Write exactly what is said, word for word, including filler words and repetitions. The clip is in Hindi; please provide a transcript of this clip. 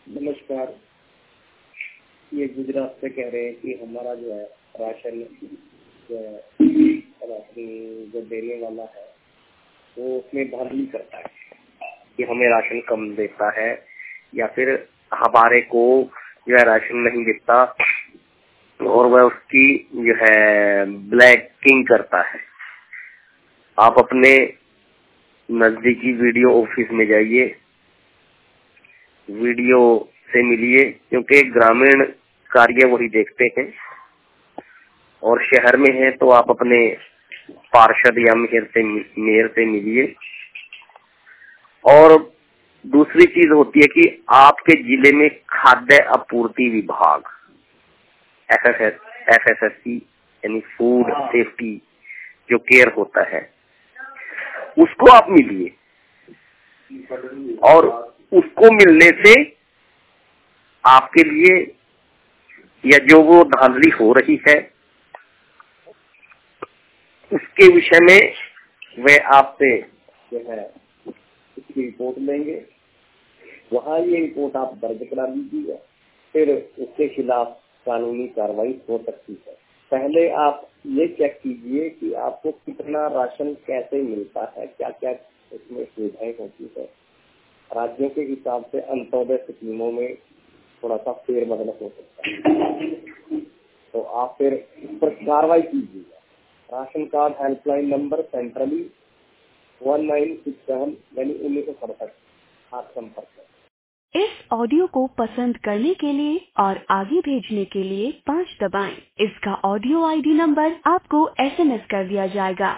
नमस्कार। ये गुजरात से कह रहे हैं कि हमारा जो है राशन जो है राशन जो देने वाला है वो उसमें धांधली करता है कि हमें राशन कम देता है या फिर हमारे को जो है राशन नहीं देता और वह उसकी जो है ब्लैकिंग करता है। आप अपने नजदीकी वीडियो ऑफिस में जाइए, वीडियो से मिलिए, क्योंकि ग्रामीण कार्य वही देखते हैं और शहर में है तो आप अपने पार्षद या मेयर से मेयर से मिलिए। और दूसरी चीज होती है कि आपके जिले में खाद्य आपूर्ति विभाग एफ एस एस सी यानी फूड सेफ्टी जो केयर होता है उसको आप मिलिए, और उसको मिलने से आपके लिए या जो वो धांधली हो रही है उसके विषय में वे आपसे जो है इसकी रिपोर्ट लेंगे। वहाँ ये रिपोर्ट आप दर्ज करा लीजिएगा, फिर उसके खिलाफ कानूनी कार्रवाई हो सकती है। पहले आप ये चेक कीजिए कि आपको कितना राशन कैसे मिलता है, क्या क्या इसमें सुविधाएं होती है। राज्यों के हिसाब से अंत्योदय स्कीमों में थोड़ा सा फेरबदल हो सकता है, तो आप फिर इस पर कार्रवाई कीजिएगा। Ration card helpline number centrally one nine six seven यानी उन्नीस सौ सड़सठ आप संपर्क करें। इस ऑडियो को पसंद करने के लिए और आगे भेजने के लिए पाँच दबाएं। इसका ऑडियो आई डी नंबर आपको एस एम एस कर दिया जाएगा।